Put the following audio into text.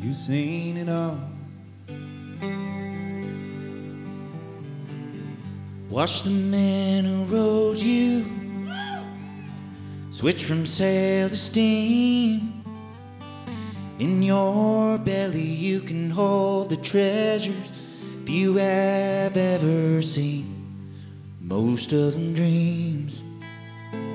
you've seen it all. Watch the man who rode you switch from sail to steam. In your belly you can hold the treasures few have ever seen, most of them dreams.